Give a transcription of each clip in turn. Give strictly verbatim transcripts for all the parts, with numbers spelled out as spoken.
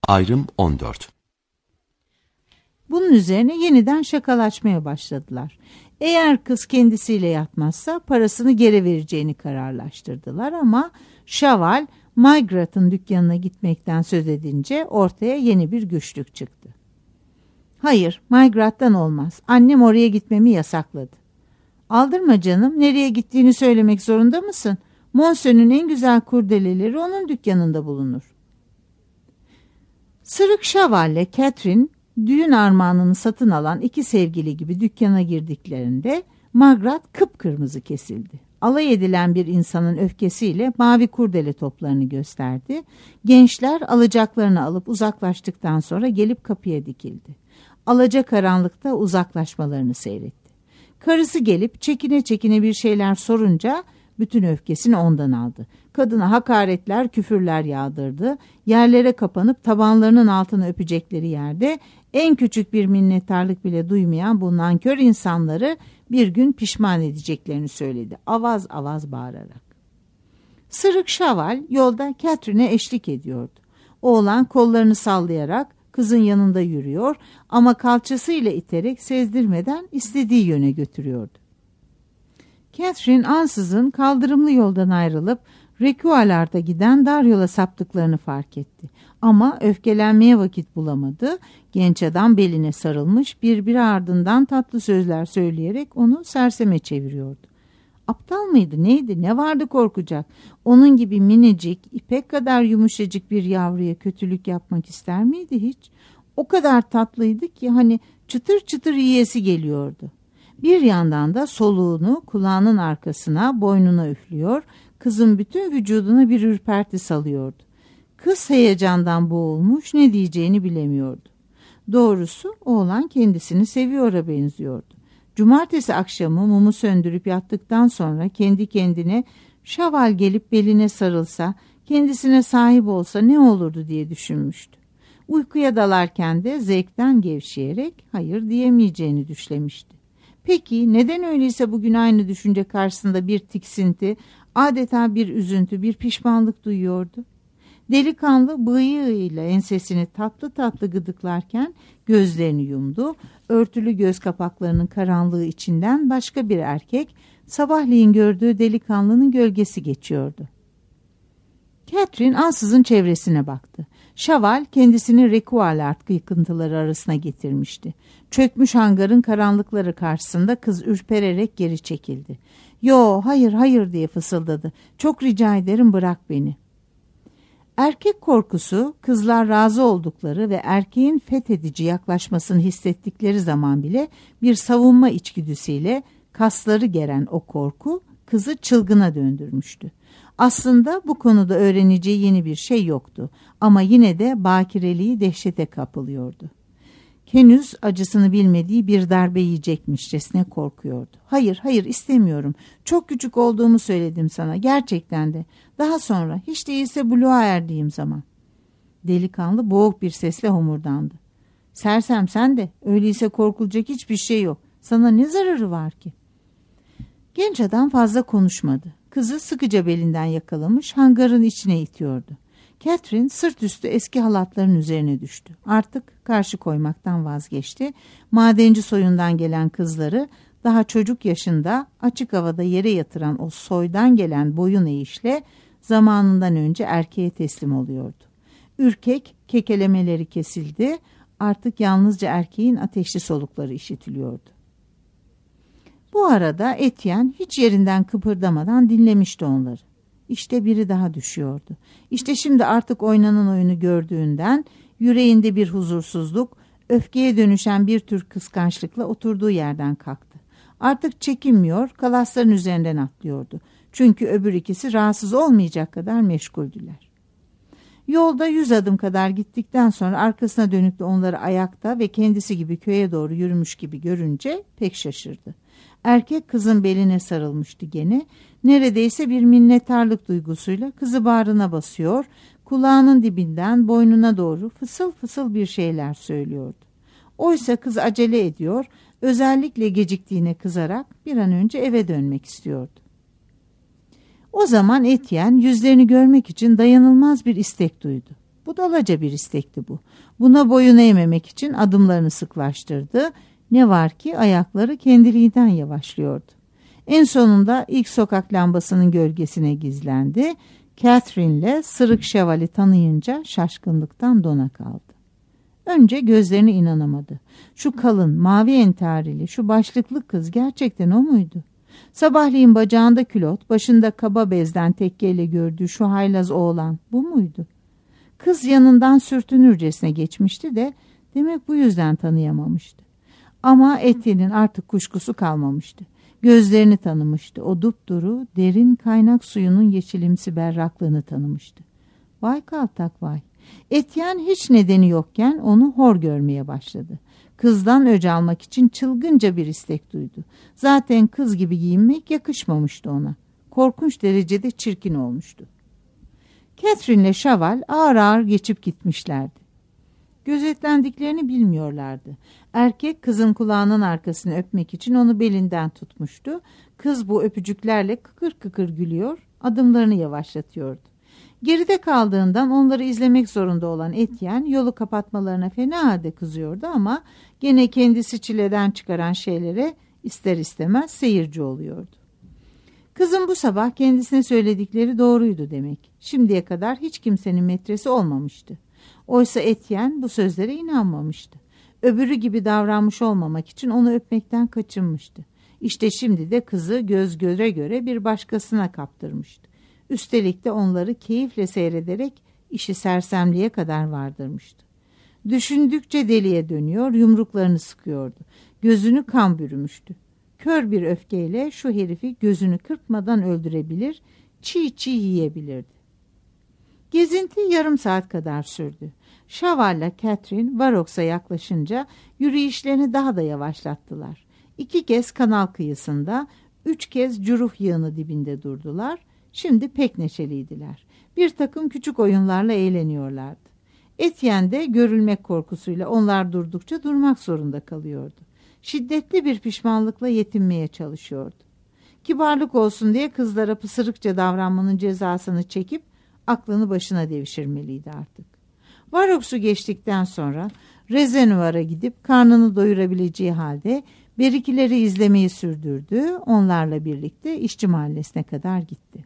Ayrım on dört. Bunun üzerine yeniden şakalaşmaya başladılar. Eğer kız kendisiyle yatmazsa parasını geri vereceğini kararlaştırdılar ama Şaval Maigrat'ın dükkanına gitmekten söz edince ortaya yeni bir güçlük çıktı. Hayır, Maigrat'tan olmaz. Annem oraya gitmemi yasakladı. Aldırma canım, nereye gittiğini söylemek zorunda mısın? Monseau'nun en güzel kurdeleleri onun dükkanında bulunur. Sırık Şaval'le Catherine düğün armağanını satın alan iki sevgili gibi dükkana girdiklerinde Maigrat kıpkırmızı kesildi. Alay edilen bir insanın öfkesiyle mavi kurdele toplarını gösterdi. Gençler alacaklarını alıp uzaklaştıktan sonra gelip kapıya dikildi. Alacakaranlıkta uzaklaşmalarını seyretti. Karısı gelip çekine çekine bir şeyler sorunca bütün öfkesini ondan aldı. Kadına hakaretler, küfürler yağdırdı. Yerlere kapanıp tabanlarının altını öpecekleri yerde en küçük bir minnettarlık bile duymayan bu nankör insanları bir gün pişman edeceklerini söyledi. Avaz avaz bağırarak. Sırık Şaval yolda Catherine'e eşlik ediyordu. Oğlan kollarını sallayarak kızın yanında yürüyor ama kalçasıyla iterek sezdirmeden istediği yöne götürüyordu. Catherine ansızın kaldırımlı yoldan ayrılıp Recualard'a giden dar yola saptıklarını fark etti. Ama öfkelenmeye vakit bulamadı. Genç adam beline sarılmış birbiri ardından tatlı sözler söyleyerek onu serseme çeviriyordu. Aptal mıydı neydi, ne vardı korkacak? Onun gibi minicik, ipek kadar yumuşacık bir yavruya kötülük yapmak ister miydi hiç? O kadar tatlıydı ki hani çıtır çıtır yiyesi geliyordu. Bir yandan da soluğunu kulağının arkasına, boynuna üflüyor, kızın bütün vücuduna bir ürperti salıyordu. Kız heyecandan boğulmuş, ne diyeceğini bilemiyordu. Doğrusu oğlan kendisini seviyor'a benziyordu. Cumartesi akşamı mumu söndürüp yattıktan sonra kendi kendine Şaval gelip beline sarılsa, kendisine sahip olsa ne olurdu diye düşünmüştü. Uykuya dalarken de zevkten gevşeyerek hayır diyemeyeceğini düşlemişti. Peki neden öyleyse bugün aynı düşünce karşısında bir tiksinti, adeta bir üzüntü, bir pişmanlık duyuyordu? Delikanlı bıyığıyla ensesini tatlı tatlı gıdıklarken gözlerini yumdu. Örtülü göz kapaklarının karanlığı içinden başka bir erkek, sabahleyin gördüğü delikanlının gölgesi geçiyordu. Catherine ansızın çevresine baktı. Şaval kendisini Recualard yıkıntıları arasına getirmişti. Çökmüş hangarın karanlıkları karşısında kız ürpererek geri çekildi. "Yo, hayır hayır" diye fısıldadı. "Çok rica ederim, bırak beni." Erkek korkusu, kızlar razı oldukları ve erkeğin fethedici yaklaşmasını hissettikleri zaman bile bir savunma içgüdüsüyle kasları geren o korku kızı çılgına döndürmüştü. Aslında bu konuda öğreneceği yeni bir şey yoktu ama yine de bakireliği dehşete kapılıyordu. Henüz acısını bilmediği bir darbe yiyecekmişçesine korkuyordu. "Hayır, hayır istemiyorum. Çok küçük olduğumu söyledim sana, gerçekten de. Daha sonra, hiç değilse buluğa erdiğim zaman." Delikanlı boğuk bir sesle homurdandı. "Sersem sen de, öyleyse korkulacak hiçbir şey yok. Sana ne zararı var ki?" Genç adam fazla konuşmadı. Kızı sıkıca belinden yakalamış, hangarın içine itiyordu. Catherine sırt üstü eski halatların üzerine düştü. Artık karşı koymaktan vazgeçti. Madenci soyundan gelen kızları daha çocuk yaşında açık havada yere yatıran o soydan gelen boyun eğişle zamanından önce erkeğe teslim oluyordu. Ürkek kekelemeleri kesildi. Artık yalnızca erkeğin ateşli solukları işitiliyordu. Bu arada Etienne hiç yerinden kıpırdamadan dinlemişti onları. İşte biri daha düşüyordu. İşte şimdi artık oynanan oyunu gördüğünden yüreğinde bir huzursuzluk, öfkeye dönüşen bir tür kıskançlıkla oturduğu yerden kalktı. Artık çekinmiyor, kalasların üzerinden atlıyordu. Çünkü öbür ikisi rahatsız olmayacak kadar meşguldüler. Yolda yüz adım kadar gittikten sonra arkasına dönüp de onları ayakta ve kendisi gibi köye doğru yürümüş gibi görünce pek şaşırdı. Erkek kızın beline sarılmıştı gene. Neredeyse bir minnettarlık duygusuyla kızı bağrına basıyor, kulağının dibinden boynuna doğru fısıl fısıl bir şeyler söylüyordu. Oysa kız acele ediyor, özellikle geciktiğine kızarak bir an önce eve dönmek istiyordu. O zaman Etienne yüzlerini görmek için dayanılmaz bir istek duydu. Budalaca bir istekti bu. Buna boyun eğmemek için adımlarını sıklaştırdı. Ne var ki ayakları kendiliğinden yavaşlıyordu. En sonunda ilk sokak lambasının gölgesine gizlendi. Catherine'le Sırık Şeval'i tanıyınca şaşkınlıktan dona kaldı. Önce gözlerine inanamadı. Şu kalın, mavi entarili, şu başlıklı kız gerçekten o muydu? Sabahleyin bacağında külot, başında kaba bezden tekkeyle gördüğü şu haylaz oğlan bu muydu? Kız yanından sürtünürcesine geçmişti de demek bu yüzden tanıyamamıştı. Ama Etienne'in artık kuşkusu kalmamıştı. Gözlerini tanımıştı. O dupduru, derin kaynak suyunun yeşilimsi berraklığını tanımıştı. Vay kaltak vay. Etienne hiç nedeni yokken onu hor görmeye başladı. Kızdan öc almak için çılgınca bir istek duydu. Zaten kız gibi giyinmek yakışmamıştı ona. Korkunç derecede çirkin olmuştu. Catherine'le Şaval ağır ağır geçip gitmişlerdi. Gözetlendiklerini bilmiyorlardı. Erkek kızın kulağının arkasını öpmek için onu belinden tutmuştu. Kız bu öpücüklerle kıkır kıkır gülüyor, adımlarını yavaşlatıyordu. Geride kaldığından onları izlemek zorunda olan Etienne yolu kapatmalarına fena halde kızıyordu ama gene kendisi çileden çıkaran şeylere ister istemez seyirci oluyordu. Kızın bu sabah kendisine söyledikleri doğruydu demek. Şimdiye kadar hiç kimsenin metresi olmamıştı. Oysa Etienne bu sözlere inanmamıştı. Öbürü gibi davranmış olmamak için onu öpmekten kaçınmıştı. İşte şimdi de kızı göz göre göre bir başkasına kaptırmıştı. Üstelik de onları keyifle seyrederek işi sersemliğe kadar vardırmıştı. Düşündükçe deliye dönüyor, yumruklarını sıkıyordu. Gözünü kan bürümüştü. Kör bir öfkeyle şu herifi gözünü kırpmadan öldürebilir, çiğ çiğ yiyebilirdi. Gezinti yarım saat kadar sürdü. Şaval'la Catherine Varoks'a yaklaşınca yürüyüşlerini daha da yavaşlattılar. İki kez kanal kıyısında, üç kez Curuh yığını dibinde durdular. Şimdi pek neşeliydiler. Bir takım küçük oyunlarla eğleniyorlardı. Etienne de görülmek korkusuyla onlar durdukça durmak zorunda kalıyordu. Şiddetli bir pişmanlıkla yetinmeye çalışıyordu. Kibarlık olsun diye kızlara pısırıkça davranmanın cezasını çekip aklını başına devşirmeliydi artık. Varoks'u geçtikten sonra rezervuara gidip karnını doyurabileceği halde berikileri izlemeyi sürdürdü. Onlarla birlikte işçi mahallesine kadar gitti.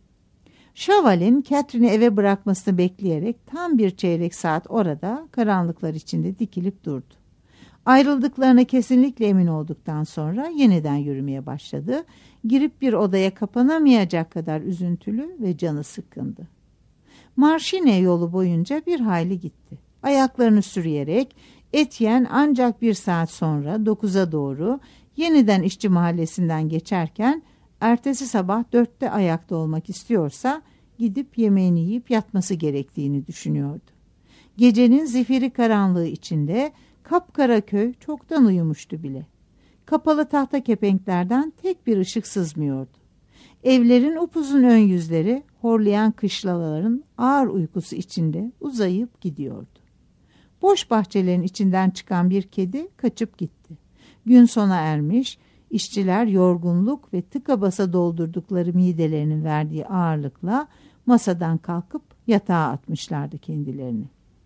Şaval'in Catherine'i eve bırakmasını bekleyerek tam bir çeyrek saat orada karanlıklar içinde dikilip durdu. Ayrıldıklarına kesinlikle emin olduktan sonra yeniden yürümeye başladı. Girip bir odaya kapanamayacak kadar üzüntülü ve canı sıkkındı. Marşine yolu boyunca bir hayli gitti. Ayaklarını sürüyerek Etienne ancak bir saat sonra dokuza doğru yeniden işçi mahallesinden geçerken ertesi sabah dörtte ayakta olmak istiyorsa gidip yemeğini yiyip yatması gerektiğini düşünüyordu. Gecenin zifiri karanlığı içinde kapkara köy çoktan uyumuştu bile. Kapalı tahta kepenklerden tek bir ışık sızmıyordu. Evlerin upuzun ön yüzleri horlayan kışlaların ağır uykusu içinde uzayıp gidiyordu. Boş bahçelerin içinden çıkan bir kedi kaçıp gitti. Gün sona ermiş, işçiler yorgunluk ve tıka basa doldurdukları midelerinin verdiği ağırlıkla masadan kalkıp yatağa atmışlardı kendilerini.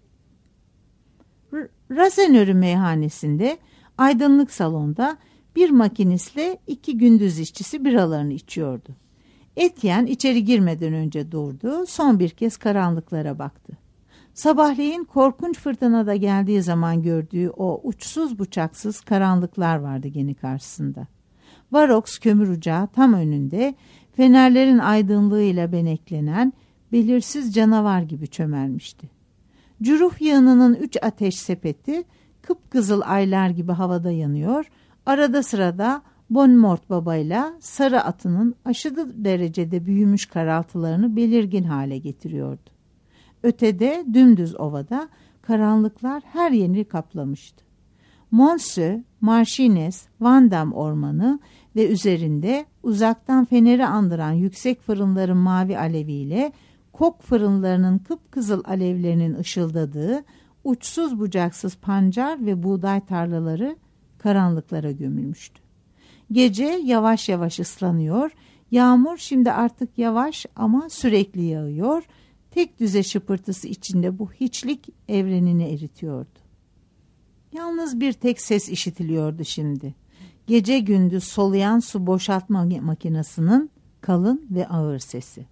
Rasenörü meyhanesinde aydınlık salonda bir makinistle iki gündüz işçisi biralarını içiyordu. Etienne içeri girmeden önce durdu, son bir kez karanlıklara baktı. Sabahleyin korkunç fırtınada geldiği zaman gördüğü o uçsuz bucaksız karanlıklar vardı gene karşısında. Varoks kömür ocağı tam önünde fenerlerin aydınlığıyla beneklenen belirsiz canavar gibi çömelmişti. Curuh yığınının üç ateş sepeti kıpkızıl aylar gibi havada yanıyor, arada sırada Bonmort babayla sarı atının aşırı derecede büyümüş karaltılarını belirgin hale getiriyordu. Ötede dümdüz ovada karanlıklar her yeri kaplamıştı. Monsieur, Marchines, Vandam ormanı ve üzerinde uzaktan feneri andıran yüksek fırınların mavi aleviyle kok fırınlarının kıpkızıl alevlerinin ışıldadığı uçsuz bucaksız pancar ve buğday tarlaları karanlıklara gömülmüştü. Gece yavaş yavaş ıslanıyor, yağmur şimdi artık yavaş ama sürekli yağıyor, tek düze şıpırtısı içinde bu hiçlik evrenini eritiyordu. Yalnız bir tek ses işitiliyordu şimdi. Gece gündüz soluyan su boşaltma makinesinin kalın ve ağır sesi.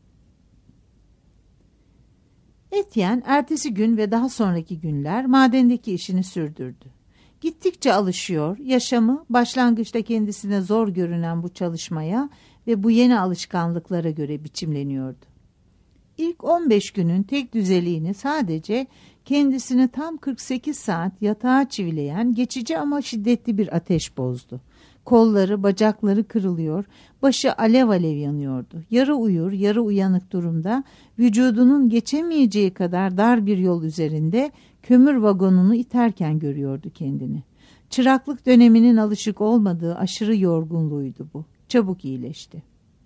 Etienne ertesi gün ve daha sonraki günler madendeki işini sürdürdü. Gittikçe alışıyor, yaşamı başlangıçta kendisine zor görünen bu çalışmaya ve bu yeni alışkanlıklara göre biçimleniyordu. İlk on beş günün tek düzeliğini sadece kendisini tam kırk sekiz saat yatağa çivileyen geçici ama şiddetli bir ateş bozdu. Kolları, bacakları kırılıyor, başı alev alev yanıyordu. Yarı uyur, yarı uyanık durumda vücudunun geçemeyeceği kadar dar bir yol üzerinde kömür vagonunu iterken görüyordu kendini. Çıraklık döneminin alışık olmadığı aşırı yorgunluğuydu bu. Çabuk iyileşti.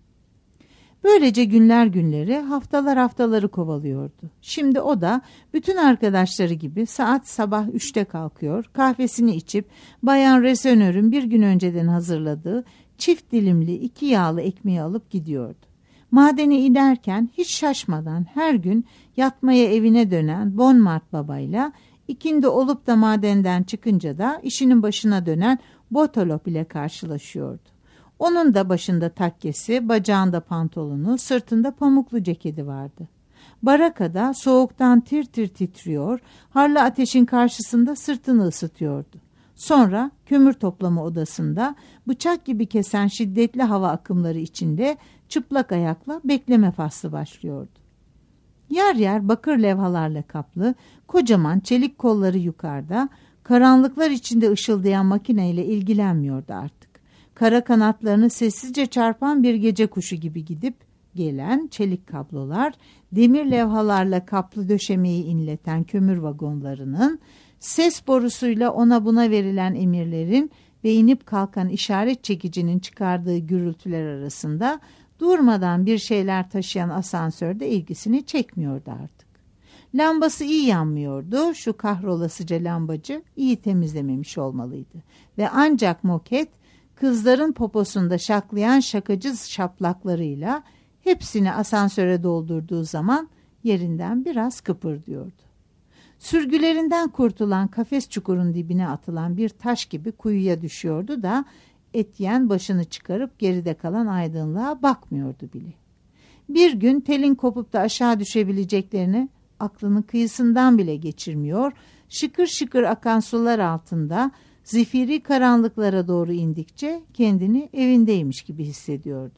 Böylece günler günleri, haftalar haftaları kovalıyordu. Şimdi o da bütün arkadaşları gibi saat sabah üçte kalkıyor, kahvesini içip Bayan Resönör'ün bir gün önceden hazırladığı çift dilimli iki yağlı ekmeği alıp gidiyordu. Madene inerken hiç şaşmadan her gün yatmaya evine dönen Bonmart babayla, ikindi olup da madenden çıkınca da işinin başına dönen Botolop ile karşılaşıyordu. Onun da başında takkesi, bacağında pantolonu, sırtında pamuklu ceketi vardı. Barakada soğuktan tir tir titriyor, harlı ateşin karşısında sırtını ısıtıyordu. Sonra kömür toplama odasında bıçak gibi kesen şiddetli hava akımları içinde çıplak ayakla bekleme faslı başlıyordu. Yer yer bakır levhalarla kaplı, kocaman çelik kolları yukarıda, karanlıklar içinde ışıldayan makineyle ilgilenmiyordu artık. Kara kanatlarını sessizce çarpan bir gece kuşu gibi gidip gelen çelik kablolar, demir levhalarla kaplı döşemeyi inleten kömür vagonlarının, ses borusuyla ona buna verilen emirlerin ve inip kalkan işaret çekicinin çıkardığı gürültüler arasında durmadan bir şeyler taşıyan asansörde ilgisini çekmiyordu artık. Lambası iyi yanmıyordu, şu kahrolasıca lambacı iyi temizlememiş olmalıydı ve ancak moket, kızların poposunda şaklayan şakacı şaplaklarıyla hepsini asansöre doldurduğu zaman yerinden biraz kıpırdıyordu. Sürgülerinden kurtulan kafes çukurun dibine atılan bir taş gibi kuyuya düşüyordu da Etienne başını çıkarıp geride kalan aydınlığa bakmıyordu bile. Bir gün telin kopup da aşağı düşebileceklerini aklının kıyısından bile geçirmiyor, şıkır şıkır akan sular altında zifiri karanlıklara doğru indikçe kendini evindeymiş gibi hissediyordu.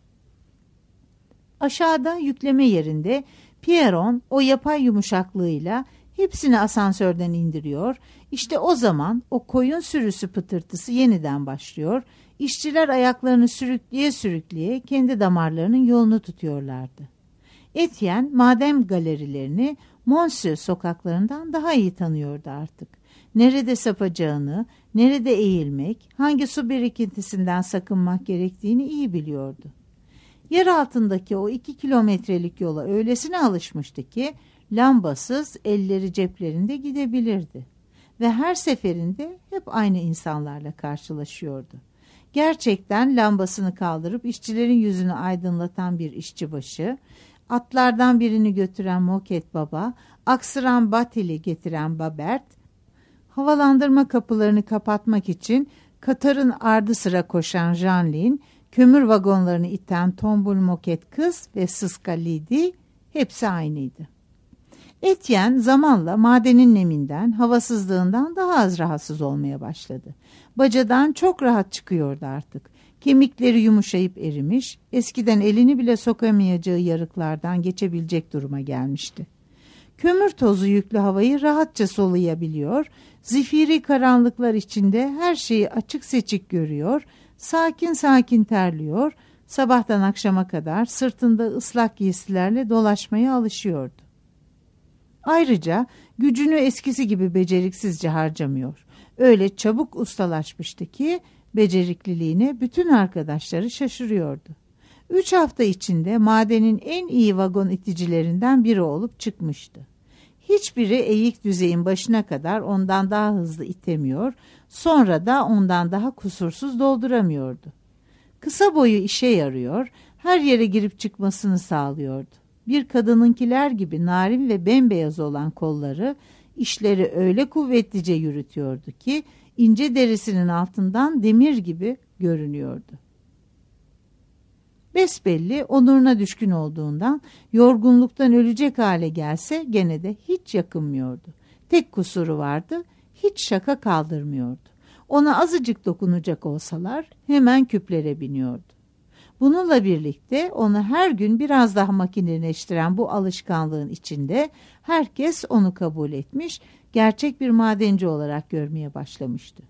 Aşağıda yükleme yerinde Pierron o yapay yumuşaklığıyla hepsini asansörden indiriyor. İşte o zaman o koyun sürüsü pıtırtısı yeniden başlıyor. İşçiler ayaklarını sürükleye sürükleye kendi damarlarının yolunu tutuyorlardı. Etienne maden galerilerini Monsieur sokaklarından daha iyi tanıyordu artık. Nerede sapacağını, nerede eğilmek, hangi su birikintisinden sakınmak gerektiğini iyi biliyordu. Yer altındaki o iki kilometrelik yola öylesine alışmıştı ki lambasız elleri ceplerinde gidebilirdi. Ve her seferinde hep aynı insanlarla karşılaşıyordu. Gerçekten lambasını kaldırıp işçilerin yüzünü aydınlatan bir işçibaşı, atlardan birini götüren Moket Baba, aksıran Batil'i getiren Babert, havalandırma kapılarını kapatmak için Katar'ın ardı sıra koşan Jeanlin, kömür vagonlarını iten tombul Moket kız ve Sıska Lidi hepsi aynıydı. Etienne zamanla madenin neminden, havasızlığından daha az rahatsız olmaya başladı. Bacadan çok rahat çıkıyordu artık. Kemikleri yumuşayıp erimiş, eskiden elini bile sokamayacağı yarıklardan geçebilecek duruma gelmişti. Kömür tozu yüklü havayı rahatça soluyabiliyor, zifiri karanlıklar içinde her şeyi açık seçik görüyor, sakin sakin terliyor, sabahtan akşama kadar sırtında ıslak giysilerle dolaşmaya alışıyordu. Ayrıca gücünü eskisi gibi beceriksizce harcamıyor. Öyle çabuk ustalaşmıştı ki becerikliliğine bütün arkadaşları şaşırıyordu. Üç hafta içinde madenin en iyi vagon iticilerinden biri olup çıkmıştı. Hiçbiri eğik düzeyin başına kadar ondan daha hızlı itemiyor, sonra da ondan daha kusursuz dolduramıyordu. Kısa boyu işe yarıyor, her yere girip çıkmasını sağlıyordu. Bir kadınınkiler gibi narin ve bembeyaz olan kolları işleri öyle kuvvetlice yürütüyordu ki ince derisinin altından demir gibi görünüyordu. Besbelli onuruna düşkün olduğundan yorgunluktan ölecek hale gelse gene de hiç yakınmıyordu. Tek kusuru vardı, hiç şaka kaldırmıyordu. Ona azıcık dokunacak olsalar hemen küplere biniyordu. Bununla birlikte onu her gün biraz daha makineleştiren bu alışkanlığın içinde herkes onu kabul etmiş, gerçek bir madenci olarak görmeye başlamıştı.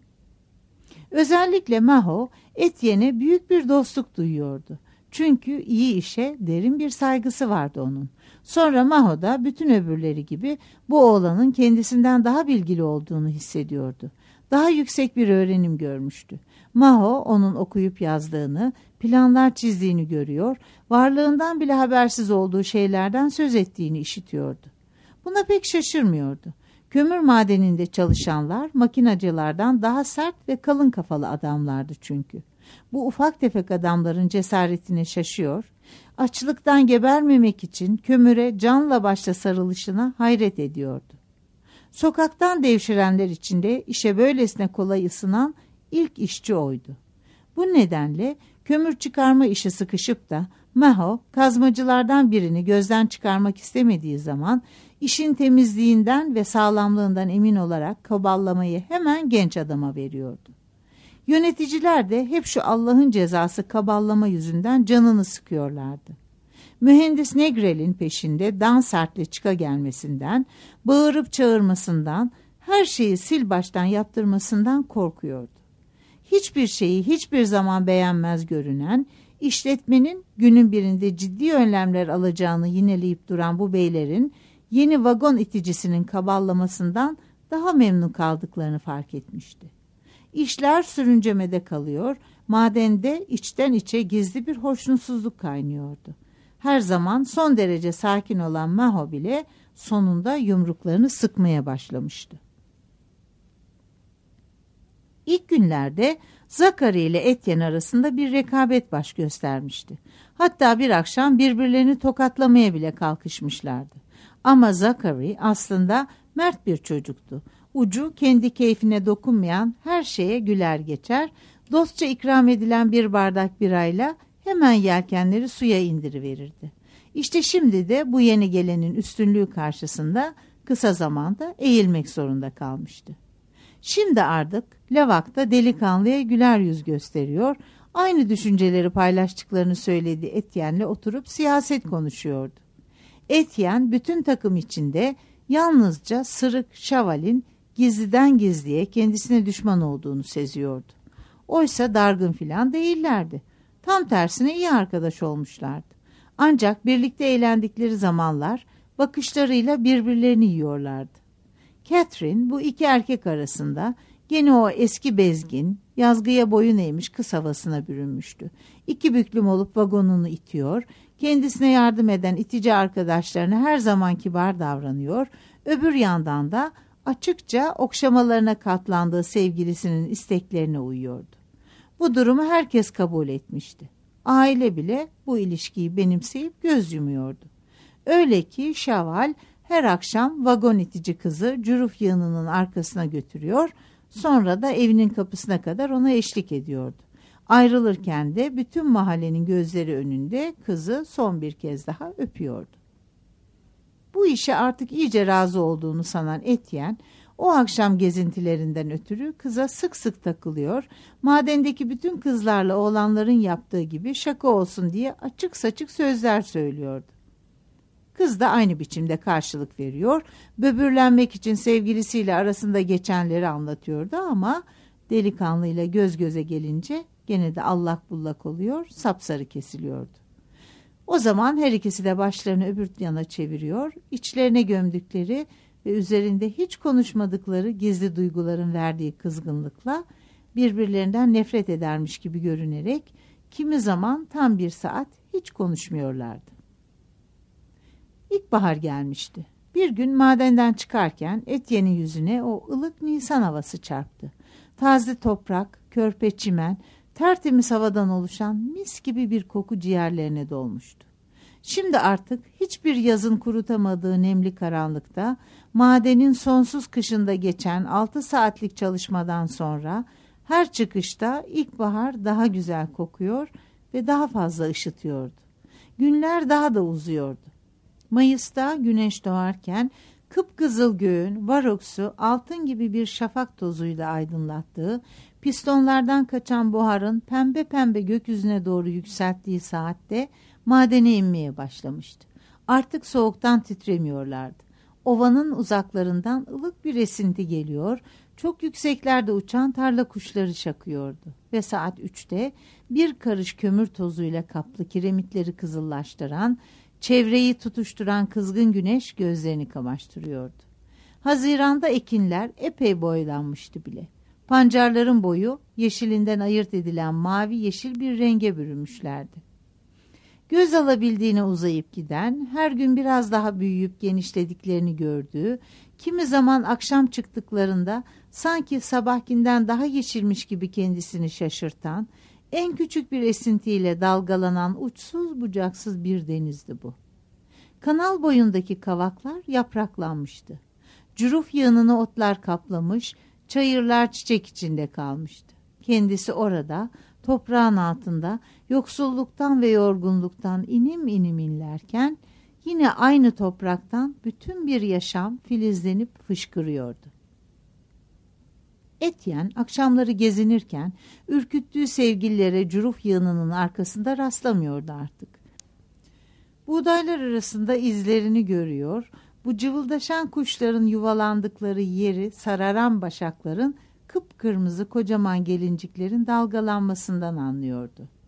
Özellikle Maho, Etienne'e büyük bir dostluk duyuyordu. Çünkü iyi işe derin bir saygısı vardı onun. Sonra Maho da bütün öbürleri gibi bu oğlanın kendisinden daha bilgili olduğunu hissediyordu. Daha yüksek bir öğrenim görmüştü. Maho onun okuyup yazdığını, planlar çizdiğini görüyor, varlığından bile habersiz olduğu şeylerden söz ettiğini işitiyordu. Buna pek şaşırmıyordu. Kömür madeninde çalışanlar makinacılardan daha sert ve kalın kafalı adamlardı çünkü. Bu ufak tefek adamların cesaretine şaşıyor, açlıktan gebermemek için kömüre canla başla sarılışına hayret ediyordu. Sokaktan devşirenler içinde işe böylesine kolay ısınan ilk işçi oydu. Bu nedenle kömür çıkarma işi sıkışıp da Maho kazmacılardan birini gözden çıkarmak istemediği zaman işin temizliğinden ve sağlamlığından emin olarak kaballamayı hemen genç adama veriyordu. Yöneticiler de hep şu Allah'ın cezası kaballama yüzünden canını sıkıyorlardı. Mühendis Negrel'in peşinde dans sertle çıka gelmesinden, bağırıp çağırmasından, her şeyi sil baştan yaptırmasından korkuyordu. Hiçbir şeyi hiçbir zaman beğenmez görünen, işletmenin günün birinde ciddi önlemler alacağını yineleyip duran bu beylerin yeni vagon iticisinin kaballamasından daha memnun kaldıklarını fark etmişti. İşler sürüncemede kalıyor, madende içten içe gizli bir hoşnutsuzluk kaynıyordu. Her zaman son derece sakin olan Maho bile sonunda yumruklarını sıkmaya başlamıştı. İlk günlerde Zachary ile Etienne arasında bir rekabet baş göstermişti. Hatta bir akşam birbirlerini tokatlamaya bile kalkışmışlardı. Ama Zachary aslında mert bir çocuktu. Ucu kendi keyfine dokunmayan her şeye güler geçer, dostça ikram edilen bir bardak birayla hemen yelkenleri suya indiriverirdi. İşte şimdi de bu yeni gelenin üstünlüğü karşısında kısa zamanda eğilmek zorunda kalmıştı. Şimdi artık lavakta delikanlıya güler yüz gösteriyor, aynı düşünceleri paylaştıklarını söylediği Etienne'le oturup siyaset konuşuyordu. Etienne bütün takım içinde yalnızca sırık Şaval'in gizliden gizliye kendisine düşman olduğunu seziyordu. Oysa dargın filan değillerdi. Tam tersine iyi arkadaş olmuşlardı. Ancak birlikte eğlendikleri zamanlar bakışlarıyla birbirlerini yiyorlardı. Catherine bu iki erkek arasında gene o eski bezgin, yazgıya boyun eğmiş kız havasına bürünmüştü. İki büklüm olup vagonunu itiyor, kendisine yardım eden itici arkadaşlarına her zaman kibar davranıyor, öbür yandan da açıkça okşamalarına katlandığı sevgilisinin isteklerine uyuyordu. Bu durumu herkes kabul etmişti. Aile bile bu ilişkiyi benimseyip göz yumuyordu. Öyle ki Şaval her akşam vagon itici kızı cüruf yığınının arkasına götürüyor, sonra da evinin kapısına kadar ona eşlik ediyordu. Ayrılırken de bütün mahallenin gözleri önünde kızı son bir kez daha öpüyordu. Bu işe artık iyice razı olduğunu sanan Etienne, o akşam gezintilerinden ötürü kıza sık sık takılıyor, madendeki bütün kızlarla oğlanların yaptığı gibi şaka olsun diye açık saçık sözler söylüyordu. Kız da aynı biçimde karşılık veriyor, böbürlenmek için sevgilisiyle arasında geçenleri anlatıyordu ama delikanlıyla göz göze gelince gene de allak bullak oluyor, sapsarı kesiliyordu. O zaman her ikisi de başlarını öbür yana çeviriyor, içlerine gömdükleri ve üzerinde hiç konuşmadıkları gizli duyguların verdiği kızgınlıkla birbirlerinden nefret edermiş gibi görünerek kimi zaman tam bir saat hiç konuşmuyorlardı. İlkbahar gelmişti. Bir gün madenden çıkarken Etienne'in yüzüne o ılık Nisan havası çarptı. Taze toprak, körpe çimen, tertemiz havadan oluşan mis gibi bir koku ciğerlerine dolmuştu. Şimdi artık hiçbir yazın kurutamadığı nemli karanlıkta, madenin sonsuz kışında geçen altı saatlik çalışmadan sonra her çıkışta ilkbahar daha güzel kokuyor ve daha fazla ışıtıyordu. Günler daha da uzuyordu. Mayıs'ta güneş doğarken kıpkızıl göğün varoksu altın gibi bir şafak tozuyla aydınlattığı, pistonlardan kaçan buharın pembe pembe gökyüzüne doğru yükselttiği saatte madene inmeye başlamıştı. Artık soğuktan titremiyorlardı. Ovanın uzaklarından ılık bir esinti geliyor, çok yükseklerde uçan tarla kuşları şakıyordu. Ve saat üçte bir karış kömür tozuyla kaplı kiremitleri kızıllaştıran, çevreyi tutuşturan kızgın güneş gözlerini kamaştırıyordu. Haziranda ekinler epey boylanmıştı bile. Pancarların boyu yeşilinden ayırt edilen mavi yeşil bir renge bürünmüşlerdi. Göz alabildiğine uzayıp giden, her gün biraz daha büyüyüp genişlediklerini gördüğü, kimi zaman akşam çıktıklarında sanki sabahkinden daha yeşilmiş gibi kendisini şaşırtan, en küçük bir esintiyle dalgalanan uçsuz bucaksız bir denizdi bu. Kanal boyundaki kavaklar yapraklanmıştı. Cüruf yığınını otlar kaplamış, çayırlar çiçek içinde kalmıştı. Kendisi orada, toprağın altında, yoksulluktan ve yorgunluktan inim inim inlerken, yine aynı topraktan bütün bir yaşam filizlenip fışkırıyordu. Etienne akşamları gezinirken ürküttüğü sevgililere cüruf yığınının arkasında rastlamıyordu artık. Buğdaylar arasında izlerini görüyor, bu cıvıldaşan kuşların yuvalandıkları yeri sararan başakların kıpkırmızı kocaman gelinciklerin dalgalanmasından anlıyordu.